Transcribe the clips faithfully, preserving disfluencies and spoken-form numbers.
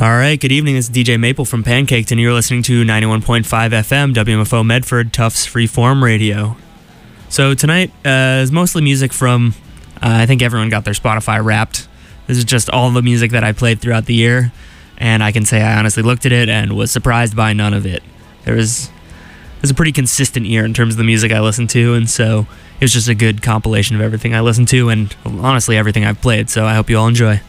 All right, good evening. This is D J Maple from Pancaked, and you're listening to ninety-one point five F M, W M F O Medford, Tufts Freeform Radio. So tonight uh, is mostly music from, uh, I think everyone got their Spotify Wrapped. This is just all the music that I played throughout the year, and I can say I honestly looked at it and was surprised by none of it. There was, it was a pretty consistent year in terms of the music I listened to, and so it was just a good compilation of everything I listened to, and honestly everything I've played, so I hope you all enjoy.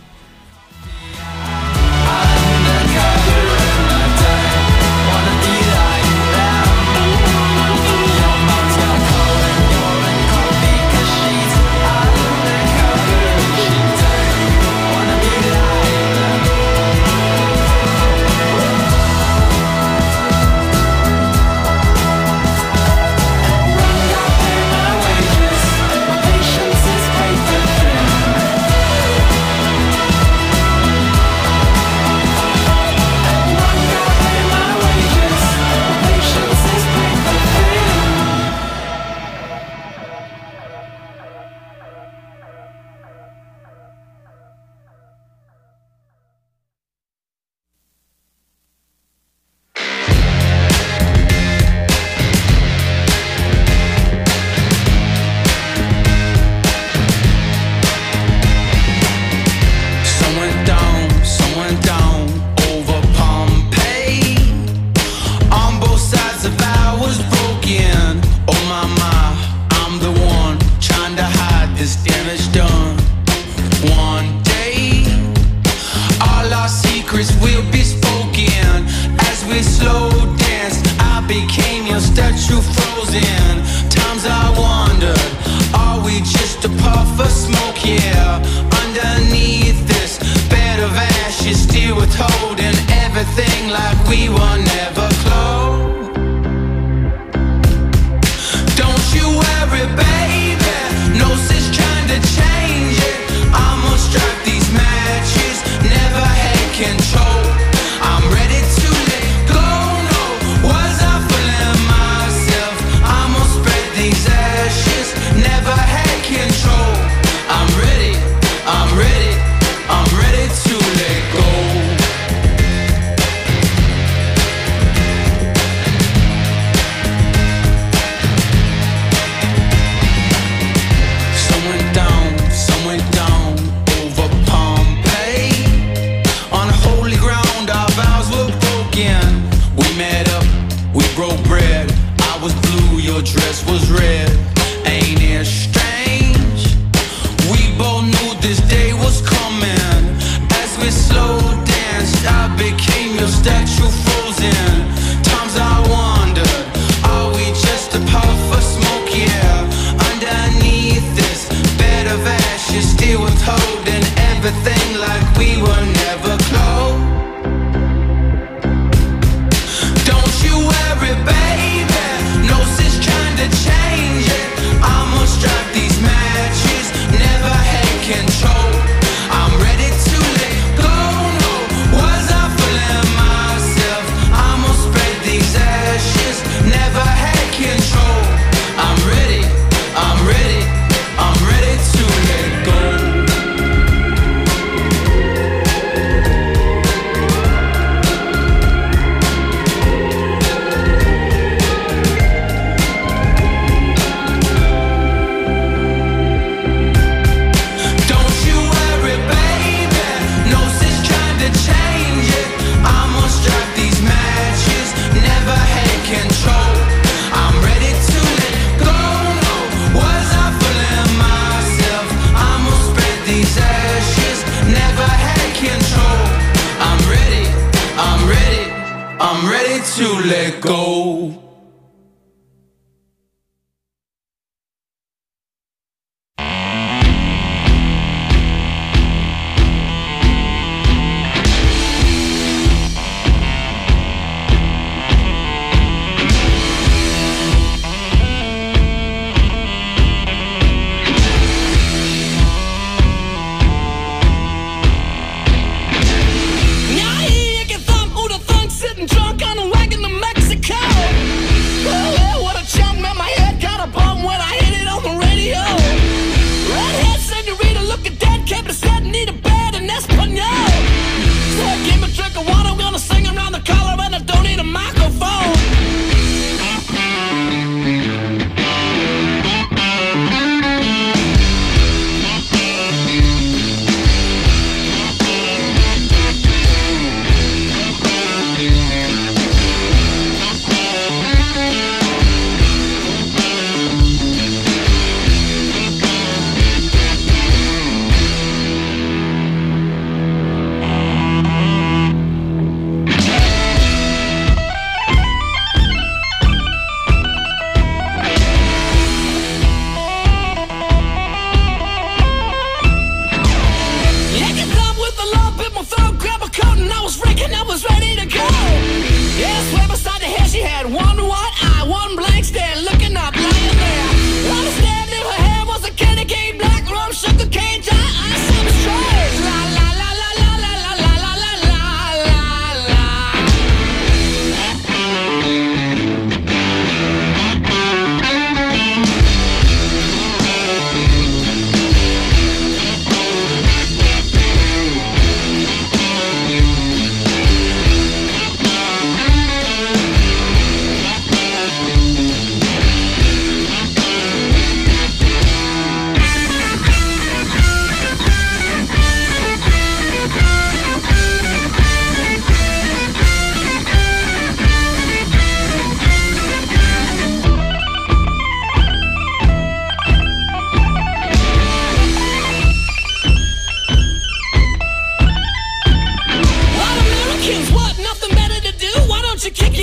Now he can thump, who the funk sitting drunk on a wagon to Mexico.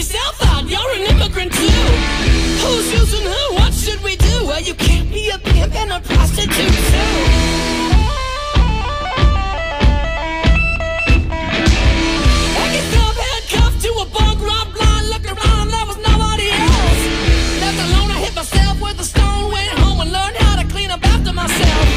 yourself out, you're an immigrant too. Who's using who? What should we do? Well, you can't be a pimp and a prostitute too. I get up handcuffed to a bunk, robbed blind, looked around, there was nobody else. Left alone, I hit myself with a stone, went home and learned how to clean up after myself.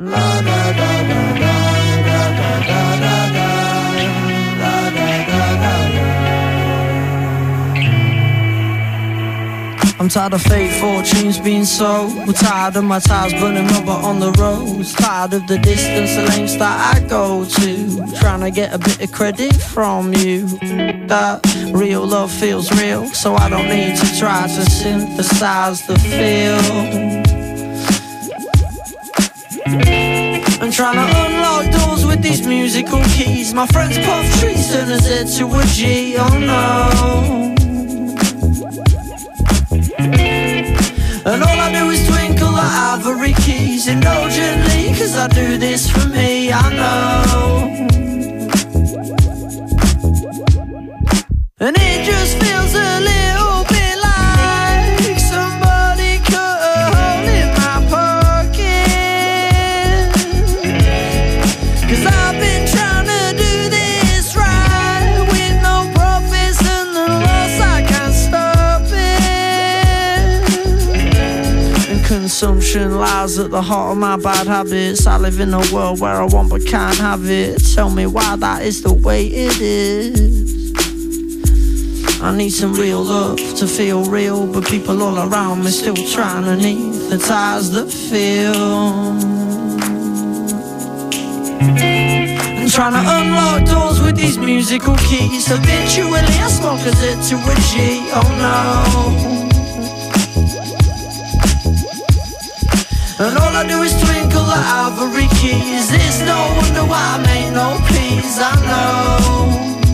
I'm tired of fate fortunes being sold. We're tired of my tires burning rubber on the roads. Tired of the distance, the lengths that I go to, trying to get a bit of credit from you. That real love feels real, so I don't need to try to synthesize the feel. I'm trying to unlock doors with these musical keys. My friends puff trees, turn a Z to a G, oh no. And all I do is twinkle the ivory keys indulgently, cause I do this for me, I know. And it just feels a little bit like somebody cut a hole in my pocket. Cause I've been trying to do this right, with no profits and the loss, I can't stop it. And consumption lies at the heart of my bad habits. I live in a world where I want but can't have it. Tell me why that is the way it is. I need some real love to feel real, but people all around me still trying to anesthetize the feel. I'm trying to unlock doors with these musical keys. Habitually I smoke a Z to a G, oh no. And all I do is twinkle the ivory keys. It's no wonder why I make no peace, I know.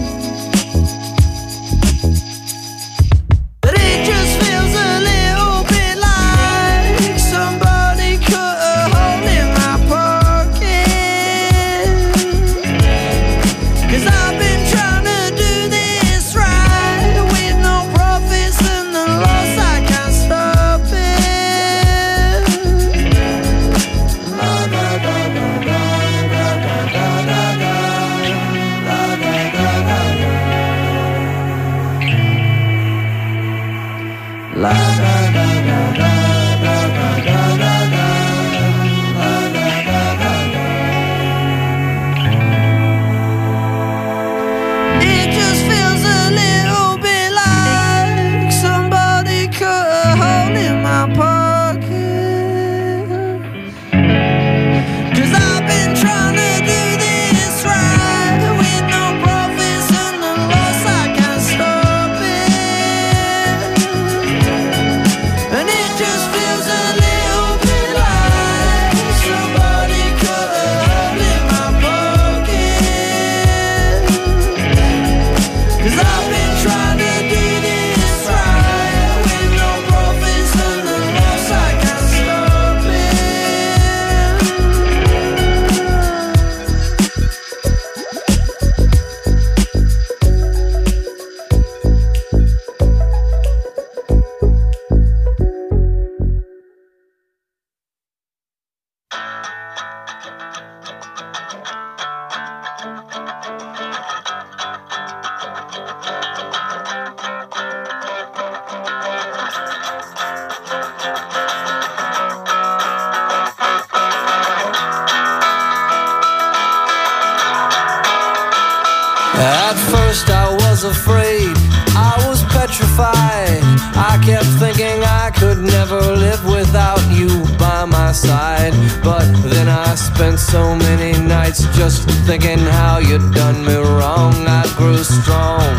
At first I was afraid, I was petrified. I kept thinking I could never live without you by my side. But then I spent so many nights just thinking how you'd done me wrong. I grew strong,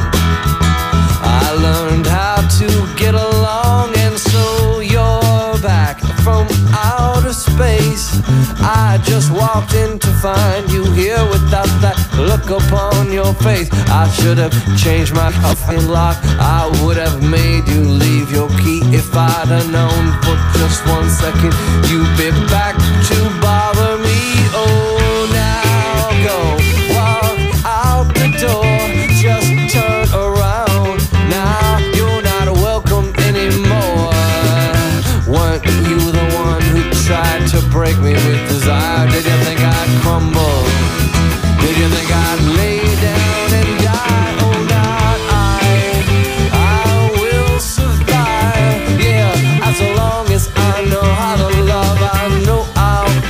I learned how to get along. And so you're back from outer space. I just walked in to find you here without that look upon your face. I should have changed my fucking lock. I would have made you leave your key if I'd have known for just one second you'd be back to bother me. Oh, now go walk out the door, just turn around. Now you're not welcome anymore. Weren't you the one who tried to break me with desire? Did you think I'd crumble? Did you think I'd lay down and die? Oh, not I. I will survive. Yeah, as long as I know how to love, I know I'll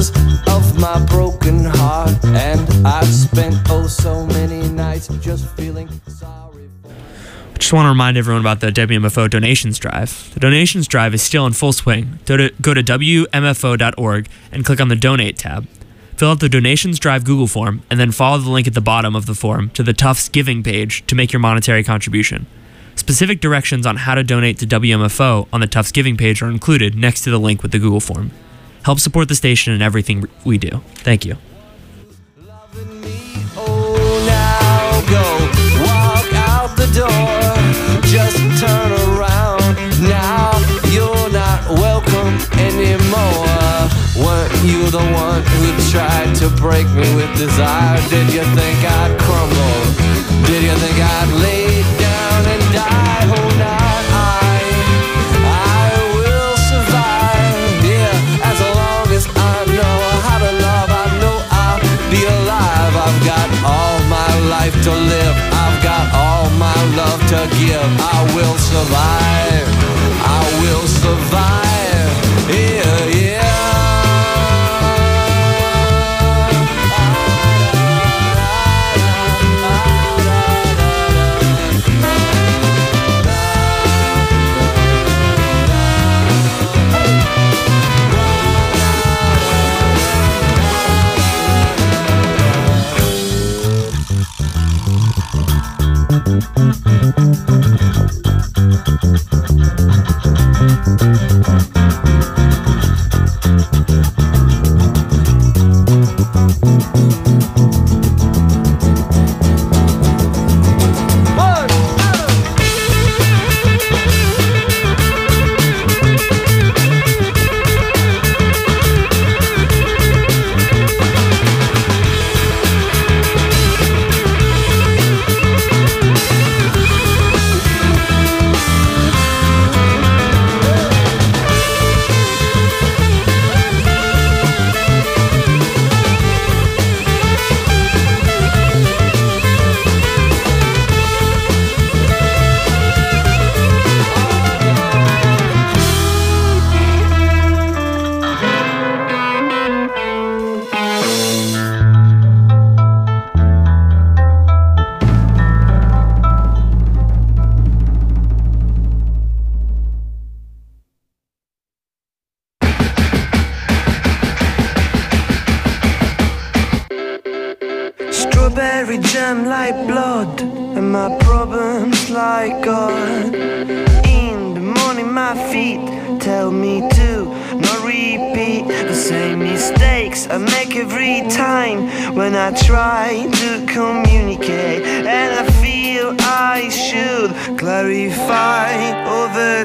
pieces of my broken heart, and I've spent oh so many nights just feeling sorry. Just want to remind everyone about the W M F O donations drive. The donations drive is still in full swing. Go to, go to W M F O dot org and click on the Donate tab. Fill out the donations drive Google form and then follow the link at the bottom of the form to the Tufts Giving page to make your monetary contribution. Specific directions on how to donate to W M F O on the Tufts Giving page are included next to the link with the Google form. Help support the station and everything we do. Thank you. Loving me, oh, now go walk out the door. Just turn around. Now you're not welcome anymore. Weren't you the one who tried to break me with desire? Did you think I'd crumble? Did you think I'd lay down and die? Oh, not I. I will survive. Yeah, as long as I know how to love, I know I'll be alive. I've got all my life to live. I've got all my love to give. I will survive. I will survive. Yeah, yeah. Strawberry jam like blood, and my problems like God. In the morning my feet tell me to not repeat the same mistakes I make every time when I try to communicate. And I feel I should clarify over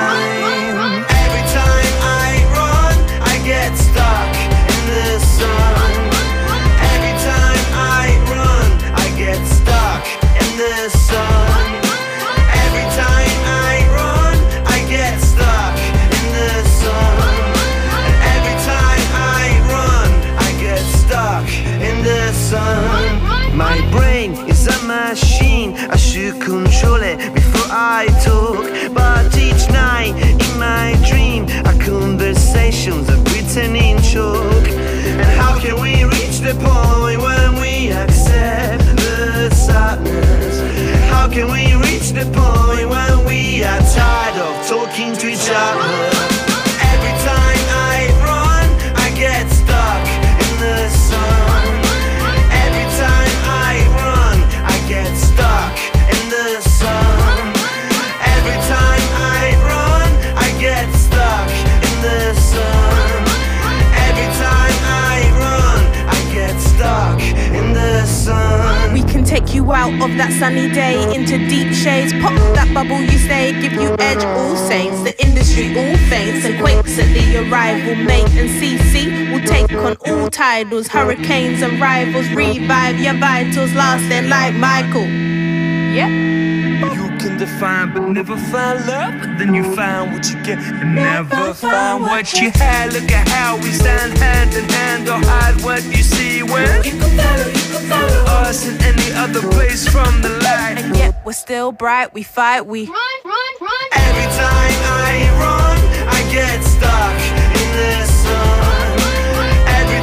time. Every time I run, I get stuck in the sun. Every time I run, I get stuck in the sun. Every time I run, I get stuck in the sun. And every time I run, I get stuck in the sun. My brain is a machine, I should control it before I talk. But each night in my dream, our conversations are written in chalk. And how can we reach the point when we accept the sadness? How can we reach the point when we are tired of talking to each other? Every time I run, I get stuck in the sun. Every time I run, I get stuck in the sun. Every time I run, I get stuck in the sun. Every time I run, I get stuck in the sun. We can take you out of that sunny day into deep shades. Pop that bubble you say, give you edge all saints. The industry all faints and quakes at the arrival. Mate and C C will take on all titles. Hurricanes and rivals revive your vitals. Lasting like Michael. Yeah. You can define but never find love, but then you find what you get and never find what you had. Look at how we stand hand in hand, or hide what you see when you can follow, you can follow us in any other place from the light. And yet we're still bright, we fight, we Run, run, run. Every time I run, I get stuck in the sun. Every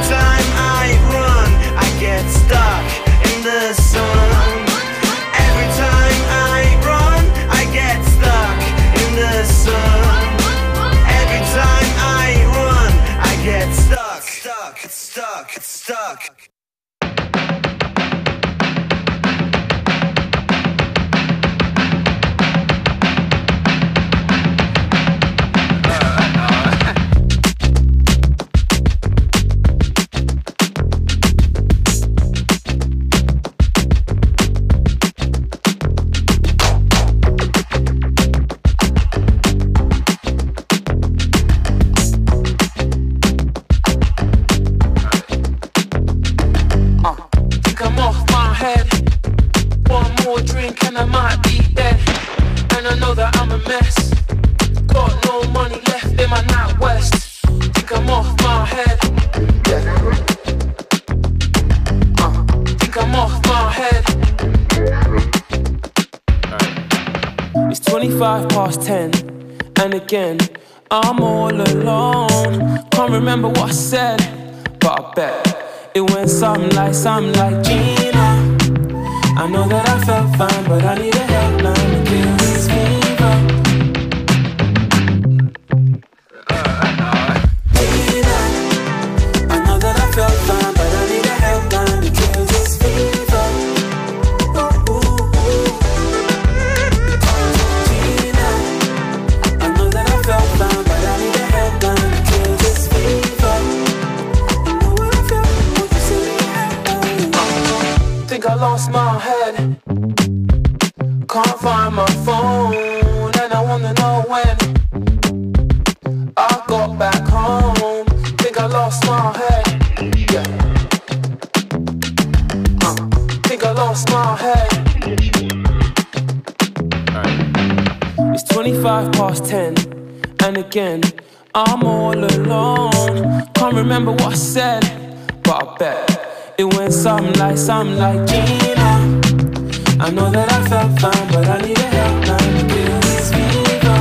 twenty-five past ten, and again, I'm all alone. Can't remember what I said, but I bet it went something like, something like Gina, I know that I felt fine, but I need a helpline to kill this fever. Gina, I know that I felt fine, but I need a helpline to kill this fever. Ooh, ooh, ooh. Gina, I know that I felt fine, but I need a helpline to kill this fever. I know what I felt, what you said me helpline. Think I lost my head, can't find my phone, and I wanna know when I got back home. Think I lost my head, yeah. uh, Think I lost my head. Right. It's twenty-five past ten, and again, I'm all alone. Can't remember what I said, but I bet it went something like, something like Gina, I know that I felt fine, but I need a helpline to kill this fever.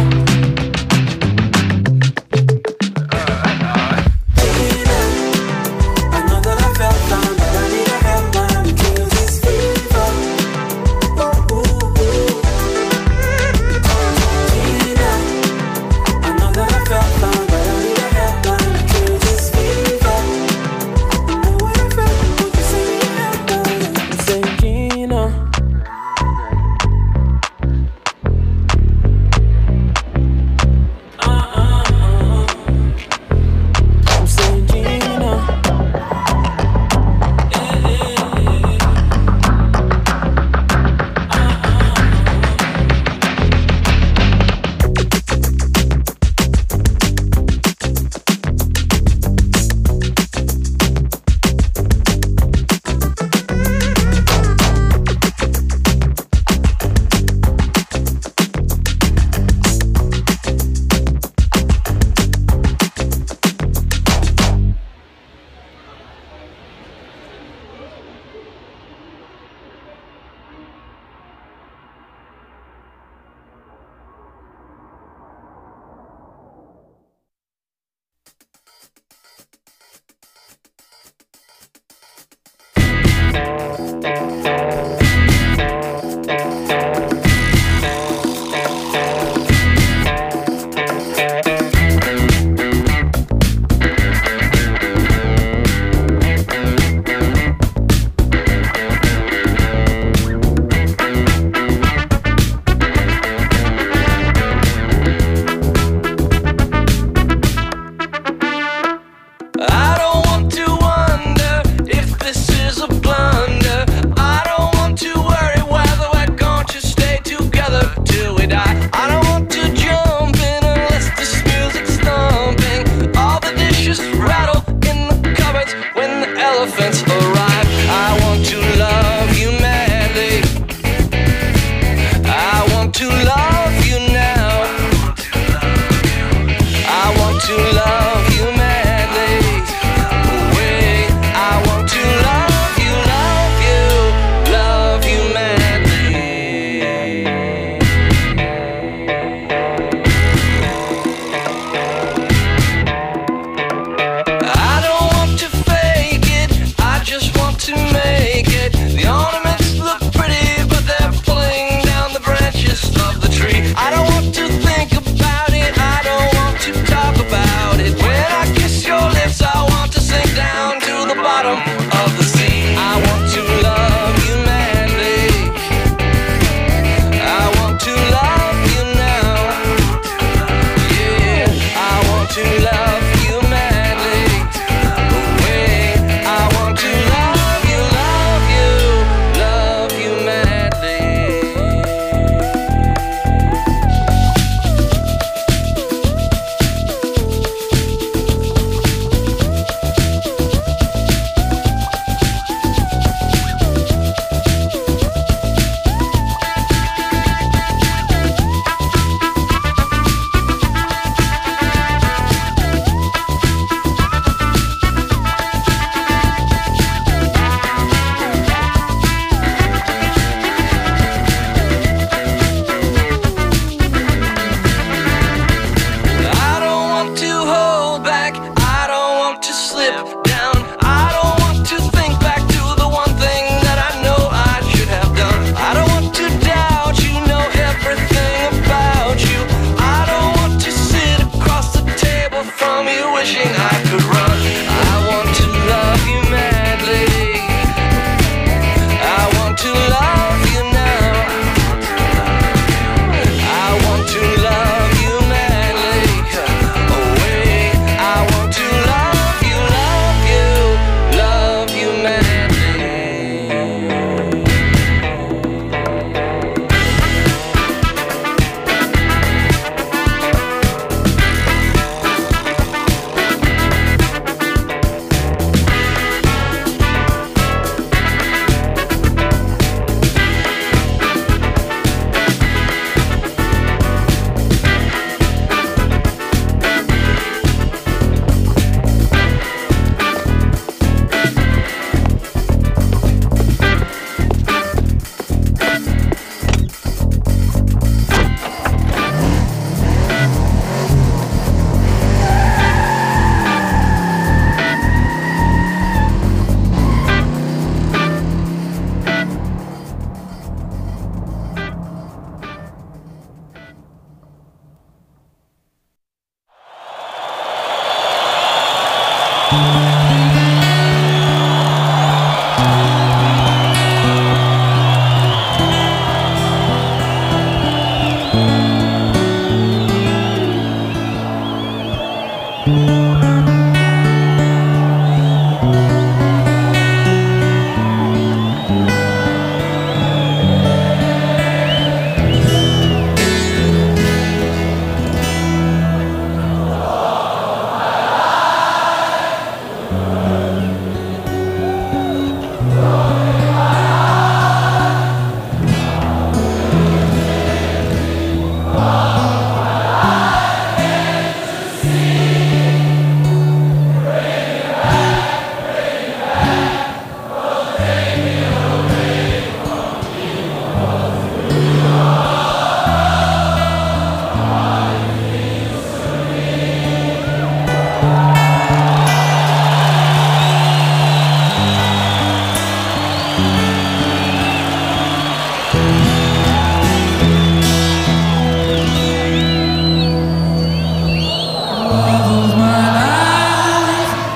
Gina, I know that I felt fine, but I need a helpline to kill this fever. Ooh, ooh, ooh. Gina, I know that I felt fine, but I need a helpline to kill this fever. I know what I felt, what you say me helpline. Say Gina. To love you madly.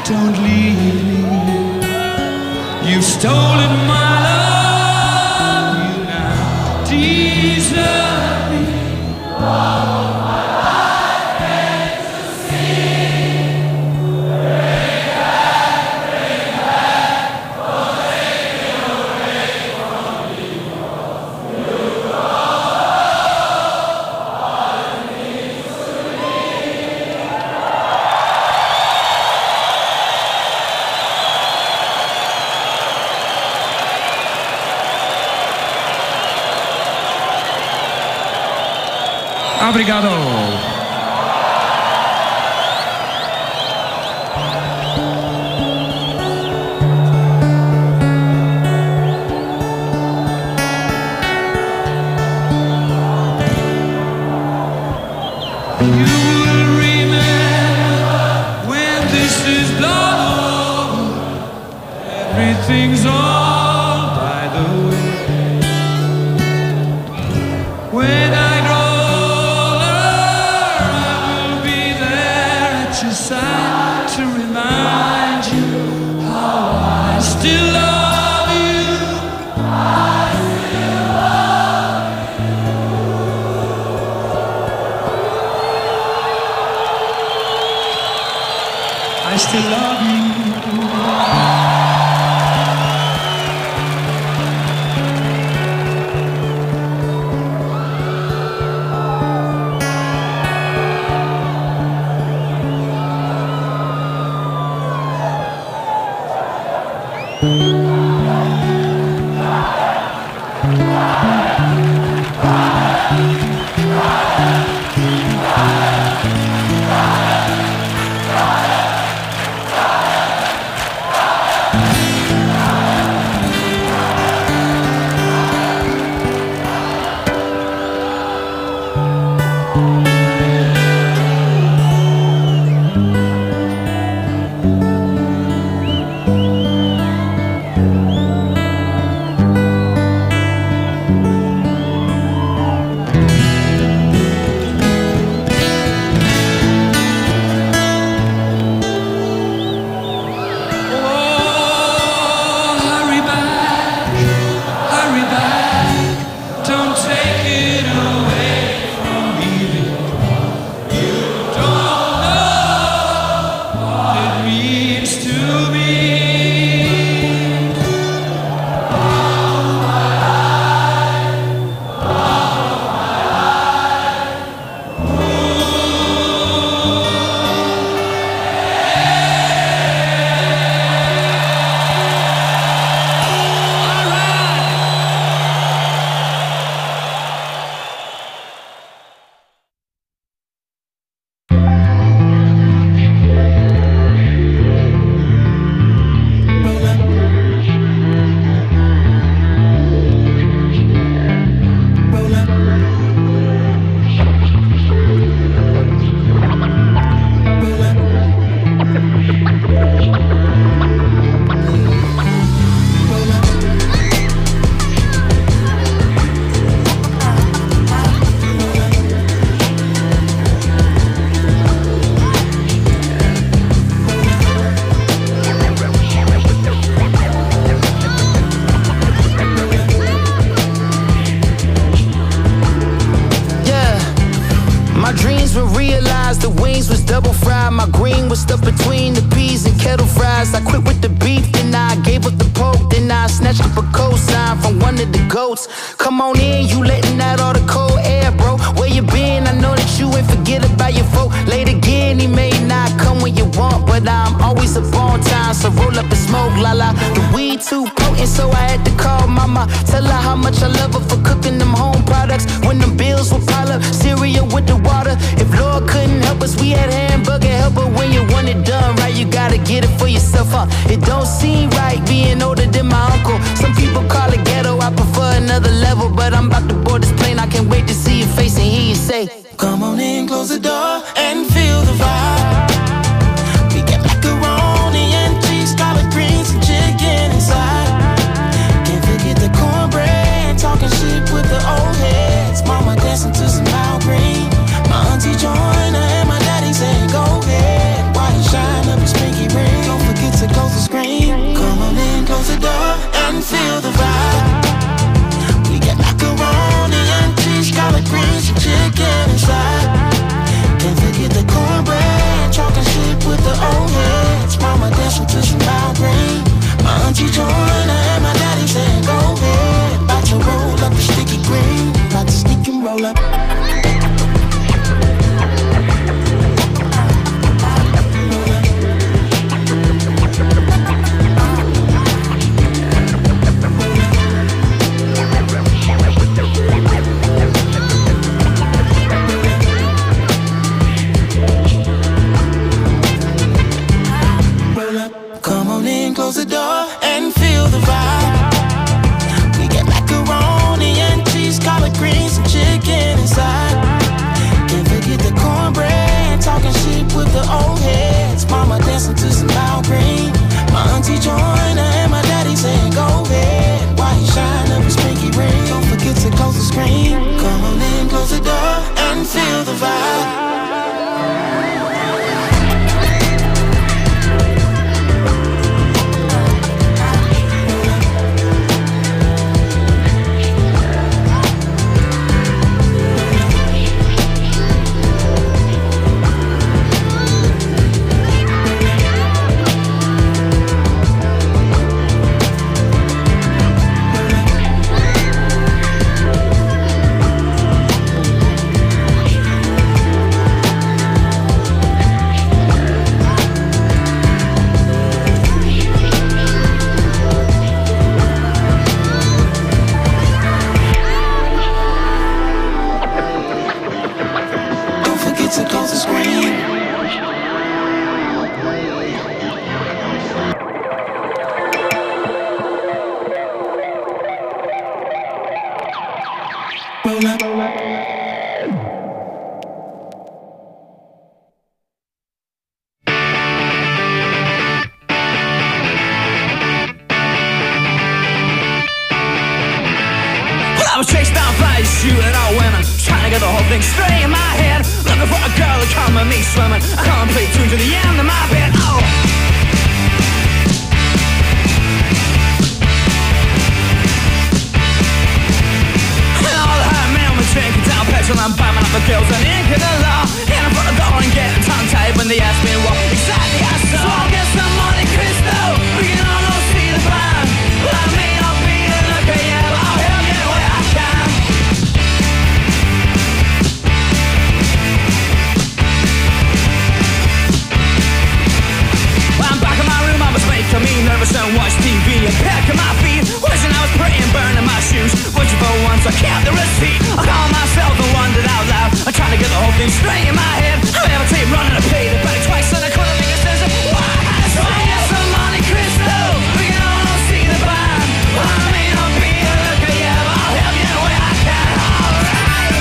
don't leave me. You've stolen my love, you now desert me. All my life is to see. Bring back, bring back, for taking away from me. You know all it means to me. Obrigado. You will remember when this is blown over, everything's all by the way. When I grow side to remind you how I still love you. I still love you. I still love you. Come on in, you letting out all the cold air, bro. Where you been? I know that you ain't forget about your folk. Late again, he may not come when you want, but I'm always up on time, so roll up and smoke, la la. The weed too potent, so I had to call mama. Tell her how much I love her for cooking them home products. When them bills will pile up, cereal with the water. If Lord couldn't help us, we had hamburger helper. When you want it done right, you gotta get it for yourself, huh? It don't seem right being older than my uncle. Some people call it ghetto, I prefer another level, but I'm about to board this plane. I can't wait to see your face and hear you say, come on in, close the door and feel the vibe. We got macaroni and cheese, collard greens and chicken inside. Can't forget the cornbread, talking shit with the old heads. Mama dancing to some loud green. My auntie joined her and my daddy said, go ahead. Why you shine up his pinky ring? on in, close the door, and feel the vibe. We get macaroni and cheese, collard greens, and chicken inside. Can't forget the cornbread, talking shit with the old heads. Mama dancing to some loud green. My auntie joined her and my daddy saying go ahead. Why you shine up his pinky ring? Don't forget to close the screen. Come on in, close the door, and feel the vibe. I was chased down by these shooting old women, trying to get the whole thing straight in my head. Looking for a girl to come with me swimming. I can't play tune to the end of my bed. Oh. And all the high men were drinking down petrol and bombing up the girls and inking the law. And in front of the door and getting tongue-tied when they asked me what exactly I saw. So I'll get some Monte Cristo, we can almost see the band. Well, I may not be a looker yet, but I'll help you where I can. Well, I'm back in my room, I was making me nervous and watch T V and pecking my feet. Wishing I was praying, burning my shoes. Wishing for once I kept the receipt. I called myself and wondered out loud. I'm trying to get the whole thing straight in my head. I have a tape running, I paid it back twice and I couldn't make a sense of why. So I get some Monte Cristo, we can almost see the band. Well, I may not be a looker yet, but I'll help you where I can. Alright.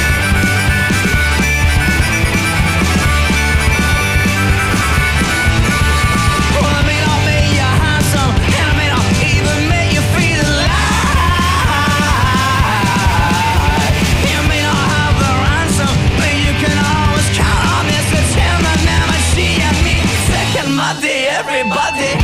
Well, I may not make you handsome, and I may not even make you feel alive. You may not have the ransom, but you can always count on Mister Tim and Mama She and me. Second Monday, everybody.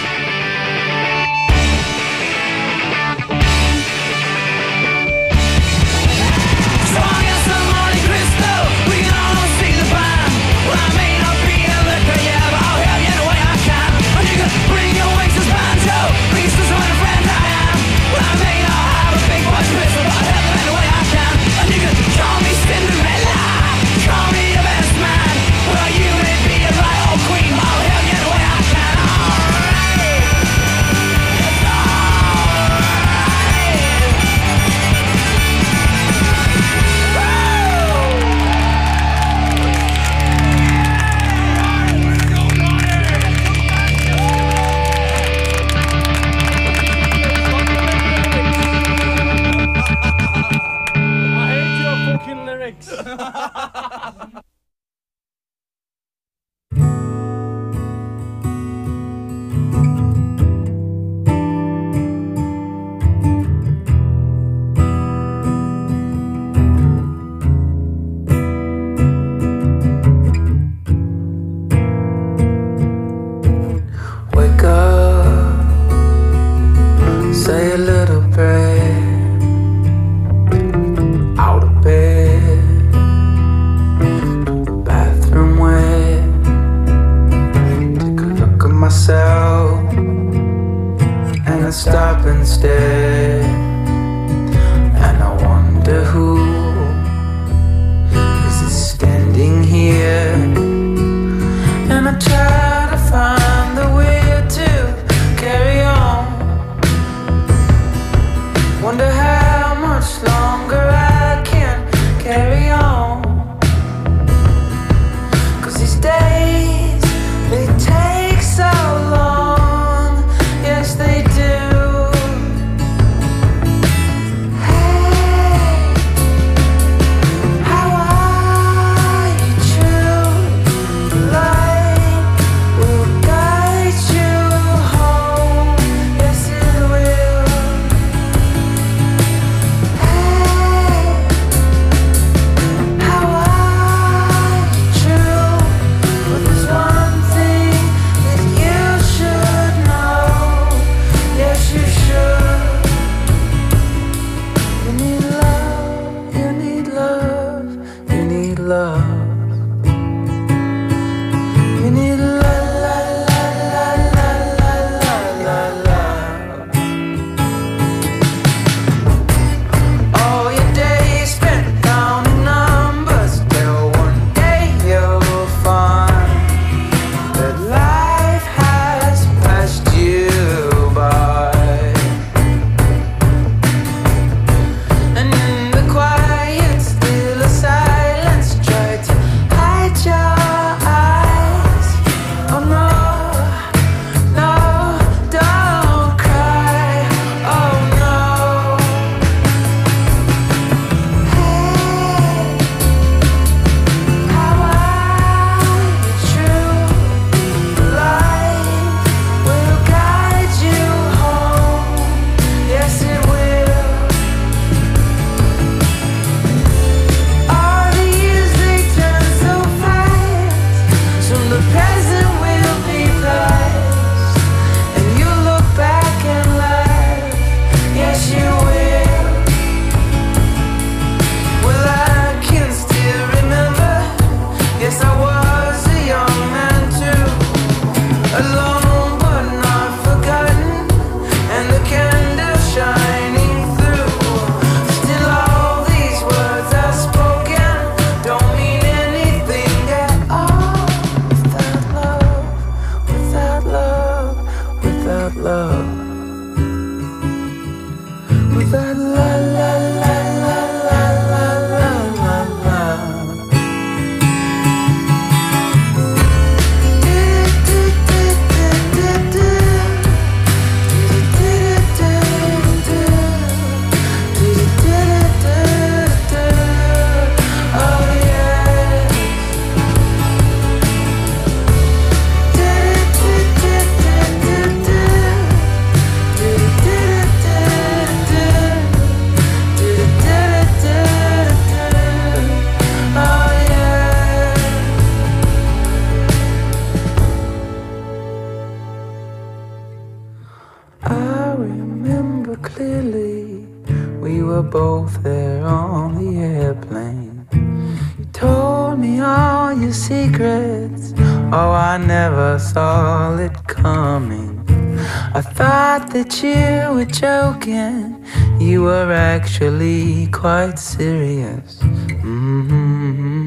So I got some Monte Cristo, we can almost see the band. Well, I may not be a looker yet, but I'll help you the way I can. And you can bring your wings as banjo, bring your sister and a friend I am. Well, I may not have a big boy's pistol, but I'll help them any way I can. And you can call me Cinderella, call me the best man. Well, you may be a right old queen, but I'll help you the way I can. Alright. It's alright. I hate your fucking lyrics. Wake up, say a little prayer, out of bed, the bathroom wet, take a look at myself, and I stop and stare, and I wonder who is standing here, and I try to find the will to carry on. Wonder how much longer I can carry on. 'Cause these days, they take so long. love. With that la la la la la la la la la. I remember clearly we were both there on the airplane. You told me all your secrets. Oh, I never saw it coming. I thought that you were joking. You were actually quite serious. Mm-hmm.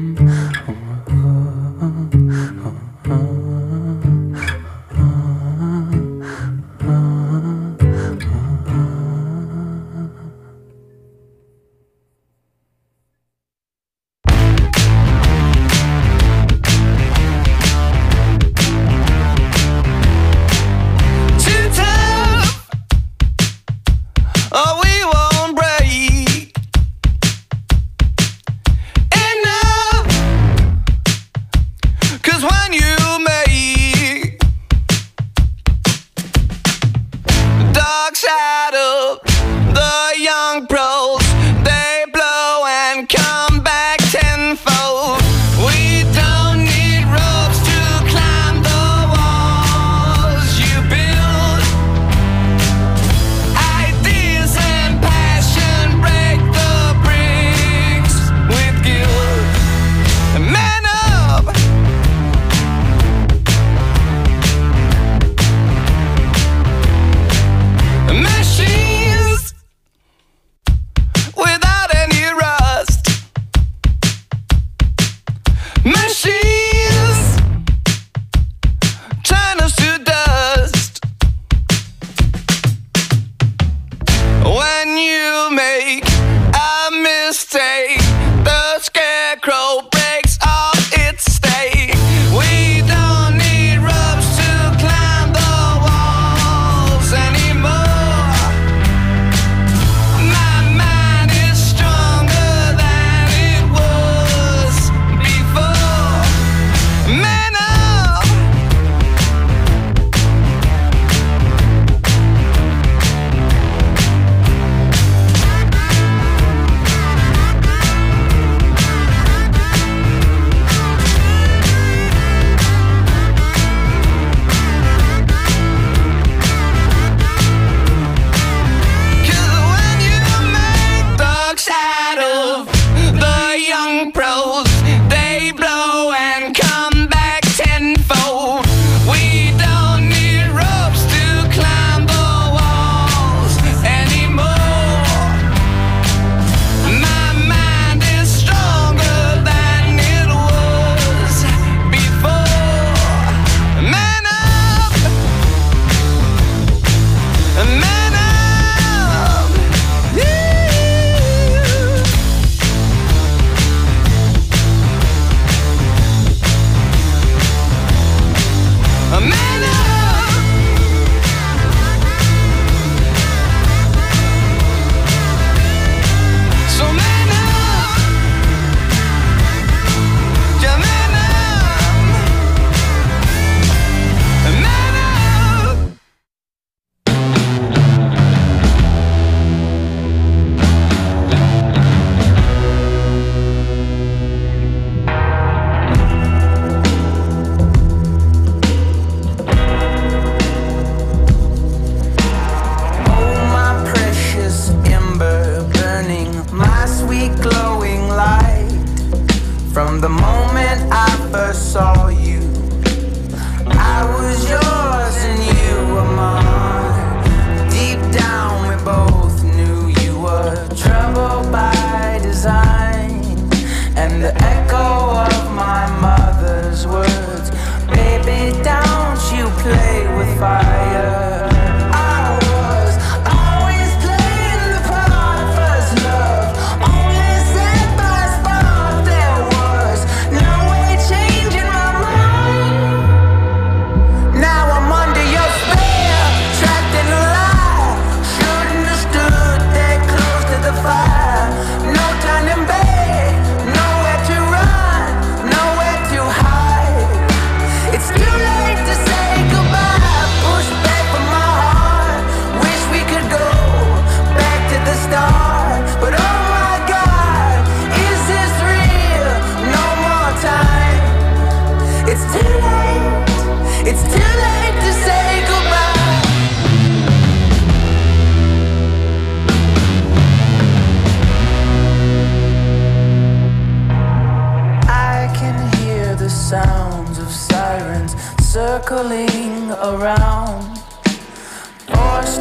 Oh, we won't break enough. 'Cause when you make the dark side of the young pros, they blow and come back tenfold. We don't need ropes to climb the walls you build. Ideas and passion break the bricks with guilt. Man up. Mission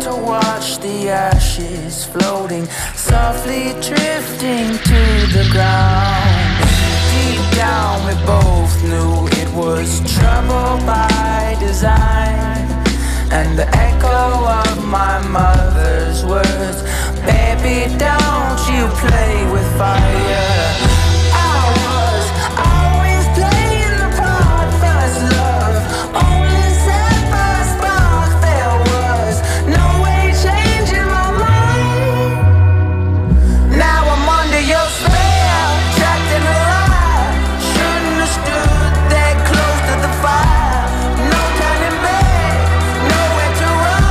to watch the ashes floating, softly drifting to the ground. Deep down we both knew it was trouble by design. And the echo of my mother's words, baby, don't you play with fire.